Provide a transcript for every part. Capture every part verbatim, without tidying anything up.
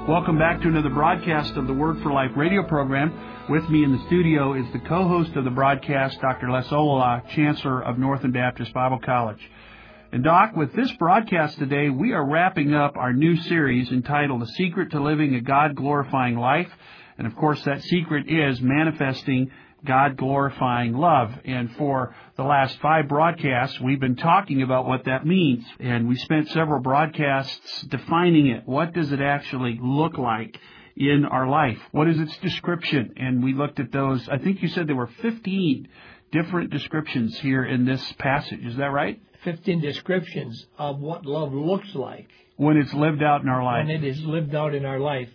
Welcome back to another broadcast of the Word for Life radio program. With me in the studio is the co-host of the broadcast, Doctor Les Olala, Chancellor of Northern Baptist Bible College. And Doc, with this broadcast today, we are wrapping up our new series entitled The Secret to Living a God-Glorifying Life. And of course, that secret is manifesting God-glorifying love. And for the last five broadcasts, we've been talking about what that means. And we spent several broadcasts defining it. What does it actually look like in our life? What is its description? And we looked at those. I think you said there were fifteen different descriptions here in this passage. Is that right? fifteen descriptions of what love looks like. When it's lived out in our life. When it is lived out in our life.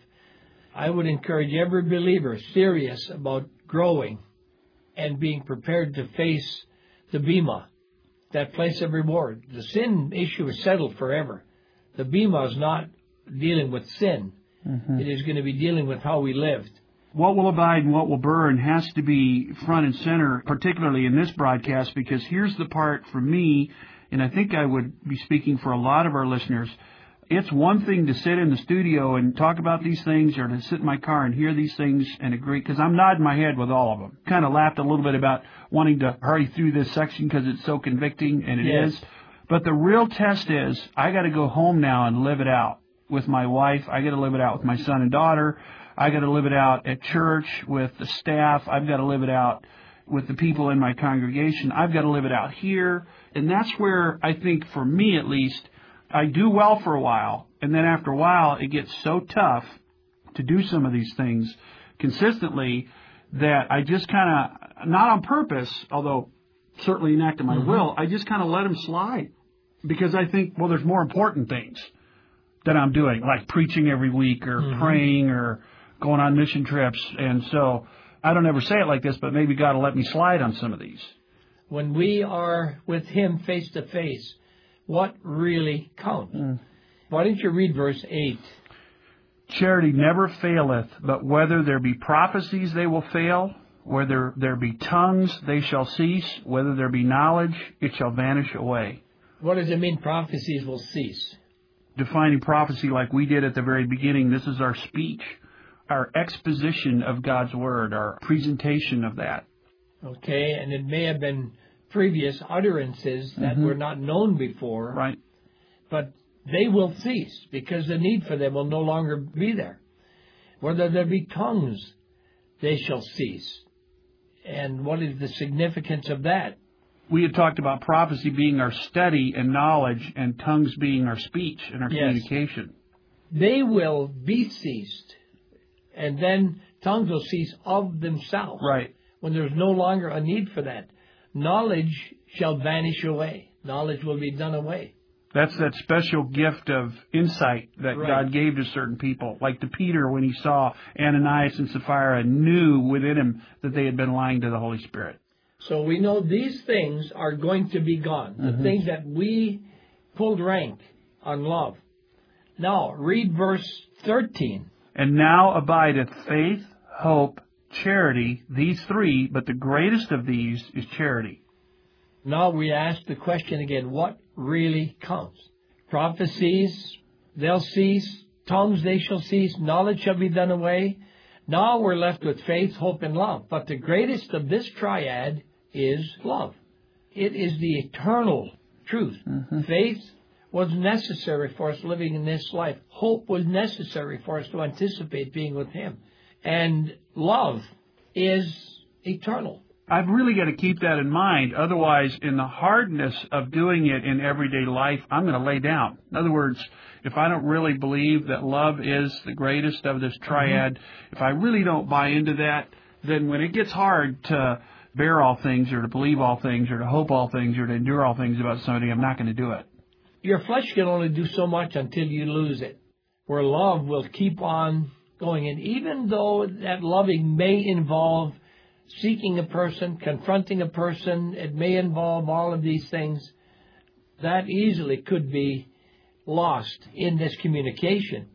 I would encourage every believer serious about growing and being prepared to face the Bema, that place of reward. The sin issue is settled forever. The Bema is not dealing with sin. Mm-hmm. It is going to be dealing with how we lived. What will abide and what will burn has to be front and center, particularly in this broadcast, because here's the part for me, and I think I would be speaking for a lot of our listeners. It's one thing to sit in the studio and talk about these things, or to sit in my car and hear these things and agree, because I'm nodding my head with all of them. Kind of laughed a little bit about wanting to hurry through this section because it's so convicting, and it yes. is. But the real test is I got to go home now and live it out with my wife. I got to live it out with my son and daughter. I got to live it out at church with the staff. I've got to live it out with the people in my congregation. I've got to live it out here. And that's where I think, for me at least, I do well for a while, and then after a while, it gets so tough to do some of these things consistently that I just kind of, not on purpose, although certainly an act of my mm-hmm. will, I just kind of let them slide. Because I think, well, there's more important things that I'm doing, like preaching every week or mm-hmm. praying or going on mission trips. And so I don't ever say it like this, but maybe God will let me slide on some of these. When we are with Him face to face, what really counts? Mm. Why don't you read verse eight? Charity never faileth, but whether there be prophecies, they will fail. Whether there be tongues, they shall cease. Whether there be knowledge, it shall vanish away. What does it mean, prophecies will cease? Defining prophecy like we did at the very beginning, this is our speech, our exposition of God's Word, our presentation of that. Okay, and it may have been previous utterances that mm-hmm. were not known before, right? But they will cease because the need for them will no longer be there. Whether there be tongues, they shall cease. And what is the significance of that? We had talked about prophecy being our study and knowledge, and tongues being our speech and our yes. communication. They will be ceased, and then tongues will cease of themselves. Right. When there's no longer a need for that. Knowledge shall vanish away. Knowledge will be done away. That's that special gift of insight that right. God gave to certain people. Like to Peter when he saw Ananias and Sapphira and knew within him that they had been lying to the Holy Spirit. So we know these things are going to be gone. The mm-hmm. things that we pulled rank on love. Now, read verse thirteen. And now abideth faith, hope, charity, these three, but the greatest of these is charity. Now we ask the question again, what really counts? Prophecies, they'll cease. Tongues, they shall cease. Knowledge shall be done away. Now we're left with faith, hope, and love. But the greatest of this triad is love. It is the eternal truth. Mm-hmm. Faith was necessary for us living in this life. Hope was necessary for us to anticipate being with Him. And love is eternal. I've really got to keep that in mind. Otherwise, in the hardness of doing it in everyday life, I'm going to lay down. In other words, if I don't really believe that love is the greatest of this triad, mm-hmm. if I really don't buy into that, then when it gets hard to bear all things or to believe all things or to hope all things or to endure all things about somebody, I'm not going to do it. Your flesh can only do so much until you lose it, where love will keep on going. And even though that loving may involve seeking a person, confronting a person, it may involve all of these things, that easily could be lost in this communication.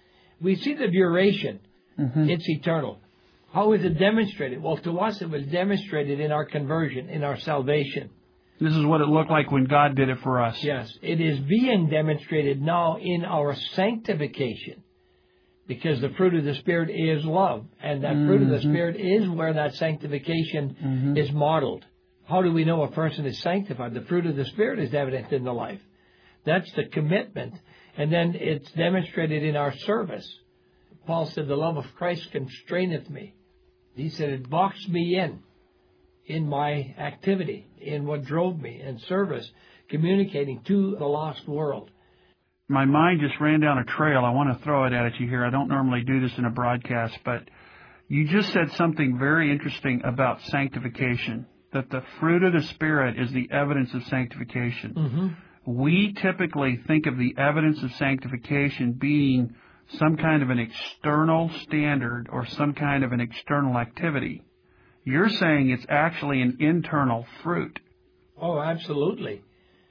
We see the duration. Mm-hmm. It's eternal. How is it demonstrated? Well, to us it was demonstrated in our conversion, in our salvation. This is what it looked like when God did it for us. Yes. It is being demonstrated now in our sanctification. because the fruit of the Spirit is love. And that mm-hmm. fruit of the Spirit is where that sanctification mm-hmm. is modeled. How do we know a person is sanctified? The fruit of the Spirit is evident in the life. That's the commitment. And then it's demonstrated in our service. Paul said, the love of Christ constraineth me. He said, it boxed me in, in my activity, in what drove me, in service, communicating to the lost world. My mind just ran down a trail. I want to throw it at you here. I don't normally do this in a broadcast, but you just said something very interesting about sanctification, that the fruit of the Spirit is the evidence of sanctification. Mm-hmm. We typically think of the evidence of sanctification being some kind of an external standard or some kind of an external activity. You're saying it's actually an internal fruit. Oh, absolutely.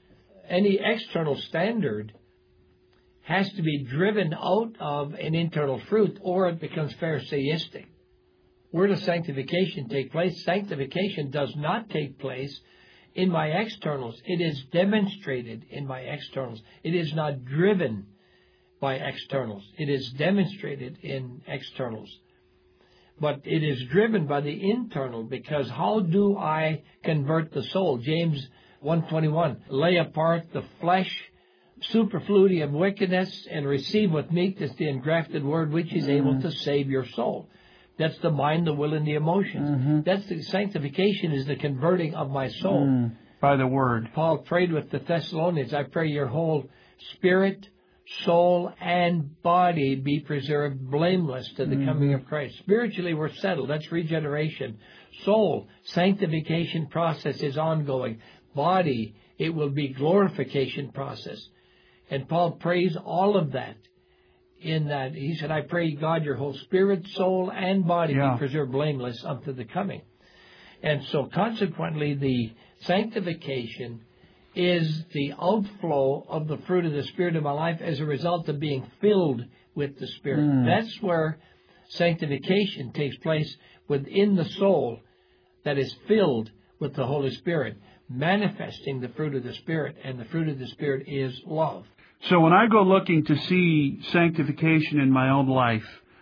Any external standard has to be driven out of an internal fruit, or it becomes Pharisaistic. Where does sanctification take place? Sanctification does not take place in my externals. It is demonstrated in my externals. It is not driven by externals. It is demonstrated in externals. But it is driven by the internal, because how do I convert the soul? James one twenty-one, lay apart the flesh, superfluity of wickedness, and receive with meekness the engrafted word, which is mm-hmm. able to save your soul. That's the mind, the will, and the emotions. Mm-hmm. That's the sanctification, is the converting of my soul. Mm, by the word. Paul prayed with the Thessalonians, I pray your whole spirit, soul, and body be preserved blameless to the mm-hmm. coming of Christ. Spiritually, we're settled. That's regeneration. Soul, sanctification process is ongoing. Body, it will be glorification process. And Paul prays all of that in that. He said, I pray, God, your whole spirit, soul, and body yeah. be preserved blameless unto the coming. And so consequently, the sanctification is the outflow of the fruit of the Spirit in my life as a result of being filled with the Spirit. Mm. That's where sanctification takes place, within the soul that is filled with the Holy Spirit, manifesting the fruit of the Spirit, and the fruit of the Spirit is love. So when I go looking to see sanctification in my own life,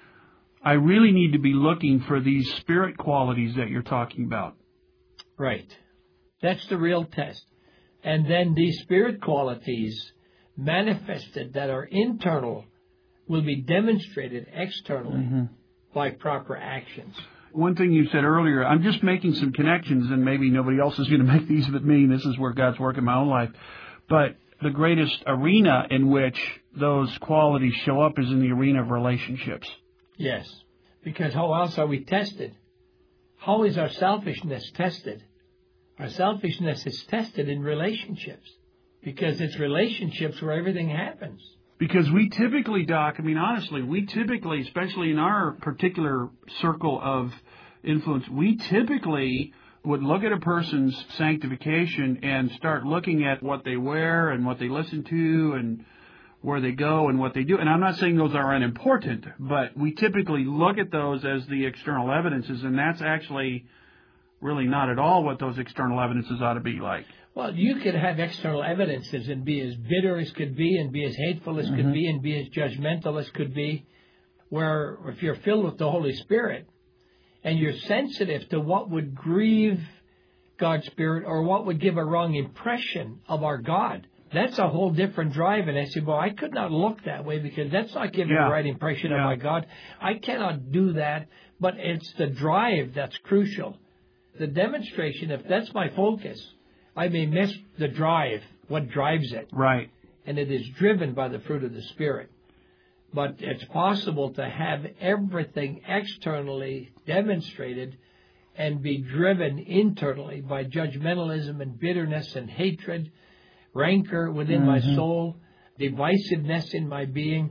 I really need to be looking for these spirit qualities that you're talking about. Right. That's the real test. And then these spirit qualities manifested that are internal will be demonstrated externally mm-hmm. by proper actions. One thing you said earlier, I'm just making some connections, and maybe nobody else is going to make these but me. This is where God's working in my own life. But the greatest arena in which those qualities show up is in the arena of relationships. Yes, because how else are we tested? How is our selfishness tested? Our selfishness is tested in relationships, because it's relationships where everything happens. Because we typically, Doc, I mean, honestly, we typically, especially in our particular circle of influence, we typically would look at a person's sanctification and start looking at what they wear and what they listen to and where they go and what they do. And I'm not saying those are unimportant, but we typically look at those as the external evidences, and that's actually really not at all what those external evidences ought to be like. Well, you could have external evidences and be as bitter as could be, and be as hateful as mm-hmm. could be, and be as judgmental as could be, where if you're filled with the Holy Spirit and you're sensitive to what would grieve God's Spirit or what would give a wrong impression of our God, that's a whole different drive. And I say, well, I could not look that way because that's not giving yeah. the right impression yeah. of my God. I cannot do that, but it's the drive that's crucial. The demonstration, if that's my focus, I may miss the drive, what drives it. Right. And it is driven by the fruit of the Spirit. But it's possible to have everything externally demonstrated and be driven internally by judgmentalism and bitterness and hatred, rancor within mm-hmm. my soul, divisiveness in my being.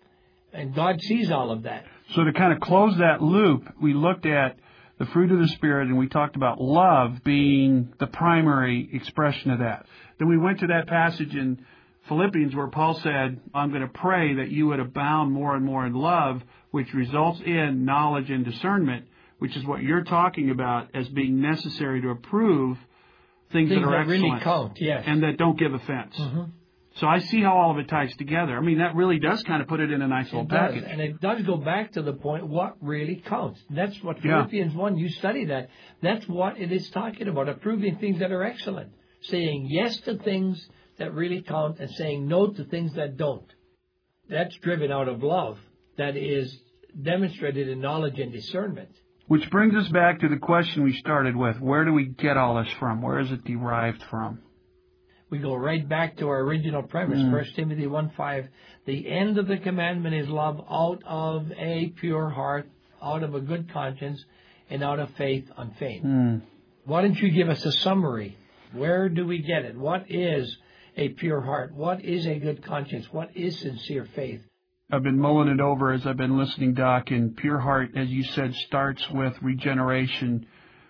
And God sees all of that. So to kind of close that loop, we looked at the fruit of the Spirit, and we talked about love being the primary expression of that. Then we went to that passage in Philippians where Paul said, I'm going to pray that you would abound more and more in love, which results in knowledge and discernment, which is what you're talking about as being necessary to approve things, things that are that excellent really count, yes. and that don't give offense. Mm-hmm. So I see how all of it ties together. I mean, that really does kind of put it in a nice little It does, package. and it does go back to the point, what really counts. That's what Yeah. Philippians one, you study that. That's what it is talking about, approving things that are excellent, saying yes to things that really count, and saying no to things that don't. That's driven out of love. That is demonstrated in knowledge and discernment. Which brings us back to the question we started with. Where do we get all this from? Where is it derived from? We go right back to our original premise, Mm. First Timothy one five. The end of the commandment is love out of a pure heart, out of a good conscience, and out of faith unfeigned. Mm. Why don't you give us a summary? Where do we get it? What is a pure heart? What is a good conscience? What is sincere faith? I've been mulling it over as I've been listening, Doc, and pure heart, as you said, starts with regeneration,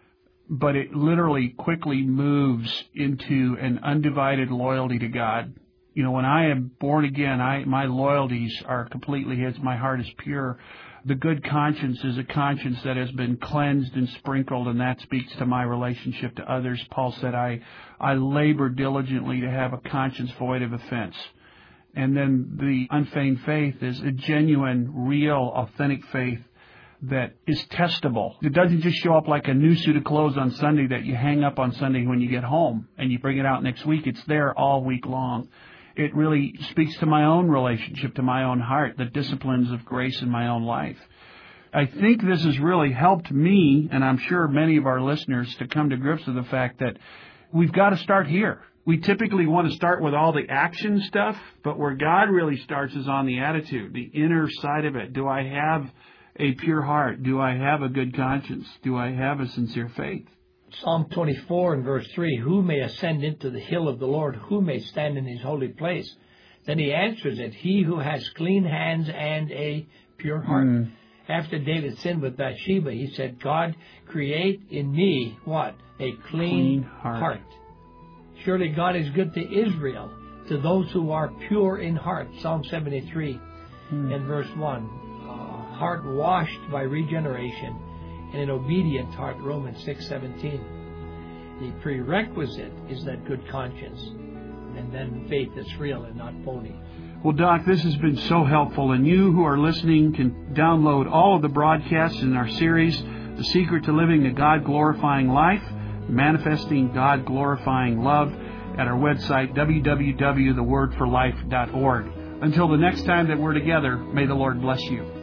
but it literally quickly moves into an undivided loyalty to God. You know, when I am born again, I my loyalties are completely His. My heart is pure. The good conscience is a conscience that has been cleansed and sprinkled, and that speaks to my relationship to others. Paul said, I, I labor diligently to have a conscience void of offense. And then the unfeigned faith is a genuine, real, authentic faith that is testable. It doesn't just show up like a new suit of clothes on Sunday that you hang up on Sunday when you get home and you bring it out next week. It's there all week long. It really speaks to my own relationship, to my own heart, the disciplines of grace in my own life. I think this has really helped me, and I'm sure many of our listeners, to come to grips with the fact that we've got to start here. We typically want to start with all the action stuff, but where God really starts is on the attitude, the inner side of it. Do I have a pure heart? Do I have a good conscience? Do I have a sincere faith? Psalm twenty-four and verse three, who may ascend into the hill of the Lord? Who may stand in His holy place? Then he answers it, he who has clean hands and a pure heart. Mm. After David sinned with Bathsheba, he said, God, create in me, what? A clean, clean heart. heart. Surely God is good to Israel, to those who are pure in heart. Psalm seventy-three mm. and verse one, uh, heart washed by regeneration, and an obedient heart, Romans six seventeen. The prerequisite is that good conscience, and then faith that's real and not phony. Well, Doc, this has been so helpful, and you who are listening can download all of the broadcasts in our series, The Secret to Living a God-Glorifying Life, Manifesting God-Glorifying Love, at our website, w w w dot the word for life dot org. Until the next time that we're together, may the Lord bless you.